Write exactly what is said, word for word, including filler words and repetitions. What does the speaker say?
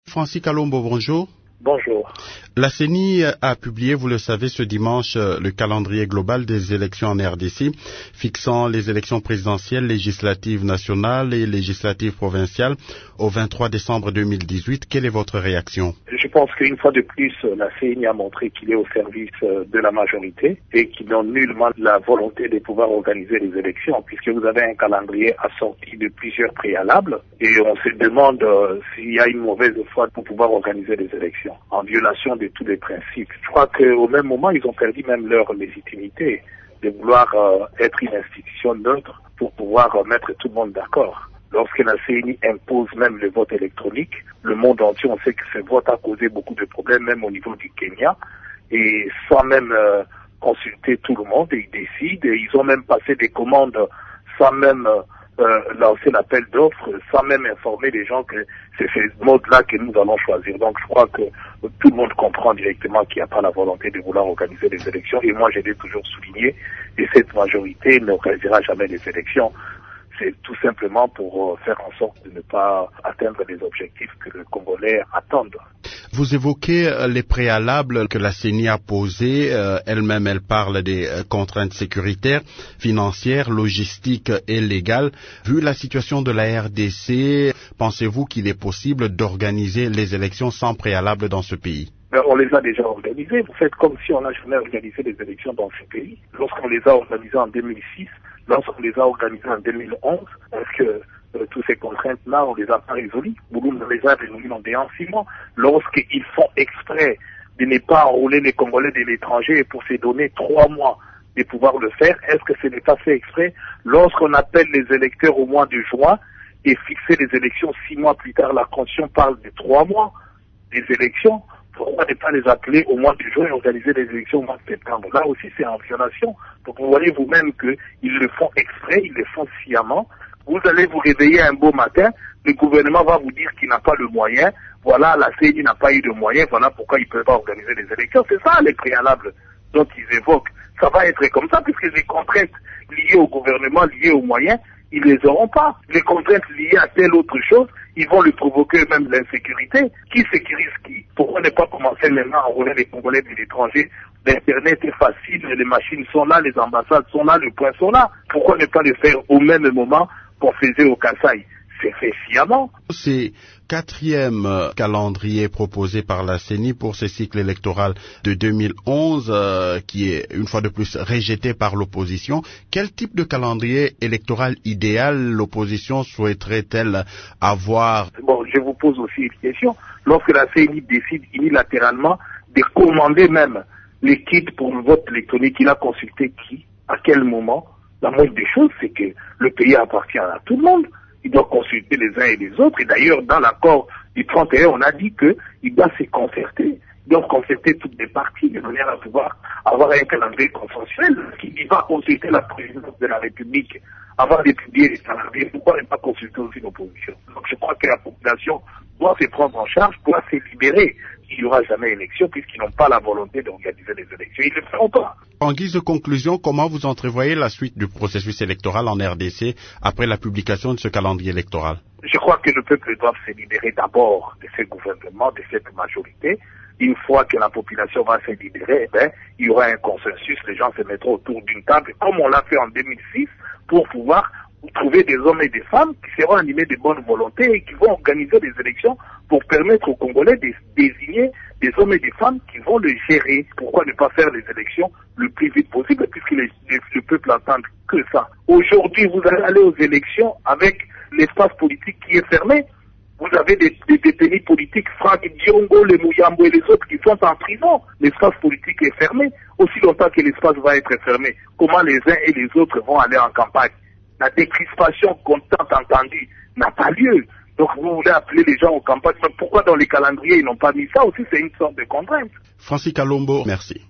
Francis Kalombo, bonjour. Bonjour. La CENI a publié, vous le savez, ce dimanche, le calendrier global des élections en R D C, fixant les élections présidentielles, législatives nationales et législatives provinciales au vingt-trois décembre deux mille dix-huit. Quelle est votre réaction? Je pense qu'une fois de plus, la CENI a montré qu'il est au service de la majorité et qu'il n'a nullement la volonté de pouvoir organiser les élections, puisque vous avez un calendrier assorti de plusieurs préalables et on se demande euh, s'il y a une mauvaise foi pour pouvoir organiser les élections, en violation de tous les principes. Je crois qu'au même moment, ils ont perdu même leur légitimité de vouloir euh, être une institution neutre pour pouvoir euh, mettre tout le monde d'accord. Lorsque la CENI impose même le vote électronique, le monde entier, on sait que ce vote a causé beaucoup de problèmes, même au niveau du Kenya, et sans même euh, consulter tout le monde, ils décident, et ils ont même passé des commandes sans même euh, lancer l'appel d'offres, sans même informer les gens que c'est ce mode-là que nous allons choisir. Donc je crois que tout le monde comprend directement qu'il n'y a pas la volonté de vouloir organiser les élections, et moi je l'ai toujours souligné, et cette majorité n'organisera jamais les élections. C'est tout simplement pour faire en sorte de ne pas atteindre les objectifs que les Congolais attendent. Vous évoquez les préalables que la CENI a posés. Euh, elle-même, elle parle des contraintes sécuritaires, financières, logistiques et légales. Vu la situation de la R D C, pensez-vous qu'il est possible d'organiser les élections sans préalable dans ce pays? Ben, on les a déjà organisées. Vous faites comme si on n'a jamais organisé les élections dans ce pays. Lorsqu'on les a organisées en deux mille six, lorsqu'on les a organisées en deux mille onze, parce que euh, toutes ces contraintes-là, on les a pas résolues. Bouloum les a résolues en six mois. Lorsqu'ils font exprès de ne pas enrôler les Congolais de l'étranger pour se donner trois mois de pouvoir le faire, est-ce que ce n'est pas fait exprès? Lorsqu'on appelle les électeurs au mois de juin et fixer les élections six mois plus tard, la Constitution parle de trois mois des élections. Pourquoi ne pas les appeler au mois de juin et organiser les élections au mois de septembre? Là aussi, c'est en violation. Donc, vous voyez vous-même qu'ils le font exprès, ils le font sciemment. Vous allez vous réveiller un beau matin, le gouvernement va vous dire qu'il n'a pas le moyen. Voilà, la CENI n'a pas eu de moyen, voilà pourquoi il ne peut pas organiser les élections. C'est ça les préalables dont ils évoquent. Ça va être comme ça, puisque les contraintes liées au gouvernement, liées aux moyens, ils les auront pas. Les contraintes liées à telle autre chose, ils vont lui provoquer même l'insécurité. Qui sécurise qui? Pourquoi ne pas commencer maintenant à enrôler les Congolais de l'étranger? L'Internet est facile, les machines sont là, les ambassades sont là, les points sont là. Pourquoi ne pas le faire au même moment qu'on faisait au Kasaï? C'est fait sciemment. C'est quatrième euh, calendrier proposé par la CENI pour ce cycle électoral de deux mille onze, euh, qui est une fois de plus rejeté par l'opposition. Quel type de calendrier électoral idéal l'opposition souhaiterait-elle avoir? Bon, je vous pose aussi une question. Lorsque la CENI décide unilatéralement de commander même les kits pour le vote électronique, il a consulté qui? À quel moment? La moindre des choses, c'est que le pays appartient à tout le monde. Il doit consulter les uns et les autres. Et d'ailleurs, dans l'accord du trente et un, on a dit qu'il doit se concerter. Il doit concerter toutes les parties de manière à pouvoir avoir un calendrier consensuel. Il va consulter la présidence de la République avant de publier les calendriers. Pourquoi ne pas consulter aussi l'opposition? Donc je crois que la population doit se prendre en charge, doit se libérer. Il n'y aura jamais élection puisqu'ils n'ont pas la volonté d'organiser les élections. Ils ne le feront pas. En guise de conclusion, comment vous entrevoyez la suite du processus électoral en R D C après la publication de ce calendrier électoral? Je crois que le peuple doit se libérer d'abord de ce gouvernement, de cette majorité. Une fois que la population va se libérer, eh bien, il y aura un consensus, les gens se mettront autour d'une table, comme on l'a fait en deux mille six, pour pouvoir trouver des hommes et des femmes qui seront animés de bonne volonté et qui vont organiser des élections pour permettre aux Congolais de désigner des hommes et des femmes qui vont les gérer. Pourquoi ne pas faire les élections le plus vite possible puisque les, les, le peuple n'entend que ça. Aujourd'hui, vous allez aller aux élections avec l'espace politique qui est fermé. Vous avez des, des détenus politiques, Franck Diongo, les Mouyambo et les autres qui sont en prison. L'espace politique est fermé. Aussi longtemps que l'espace va être fermé, comment les uns et les autres vont aller en campagne? La décrispation qu'on a entendue n'a pas lieu. Donc vous voulez appeler les gens aux campagnes, mais pourquoi dans les calendriers ils n'ont pas mis ça aussi? C'est une sorte de contrainte. Francis Kalombo, merci.